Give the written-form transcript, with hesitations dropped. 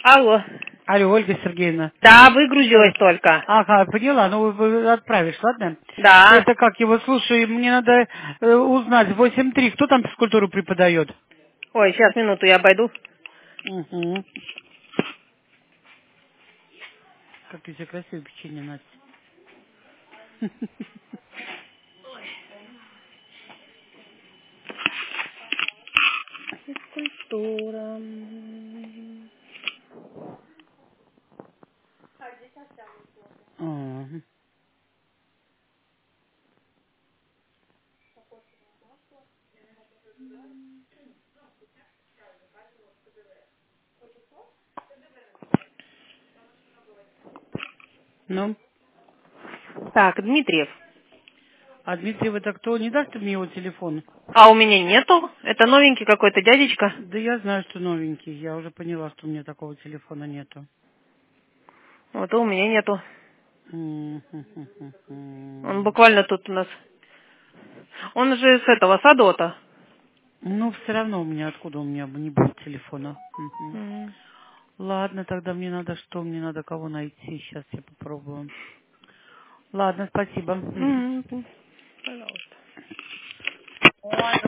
Алло. Алло, Ольга Сергеевна. Да, выгрузилась только. Ага, поняла, ну вы отправишь, ладно? Да. Это как его, слушай, мне надо узнать, 8.3, кто там физкультуру преподает? Ой, сейчас, минуту, я обойду. Угу. Как у тебя красивое печенье, Настя. Физкультура. Ага. Ну, Так, Дмитриев. а Дмитриев это кто? Не даст ты мне его телефон? А у меня нету. Это новенький какой-то дядечка. Да я знаю, что новенький. Я уже поняла, что у меня такого телефона нету. Вот и у меня нету. Он М-м-м-м-м. буквально тут у нас. Он же с этого Садота. Ну, все равно у меня, откуда у меня не будет телефона. Мгм. М. Ладно, тогда мне надо что? Мне надо кого найти. Сейчас я попробую. Ладно, спасибо. Мгм. М. Пожалуйста. Ой,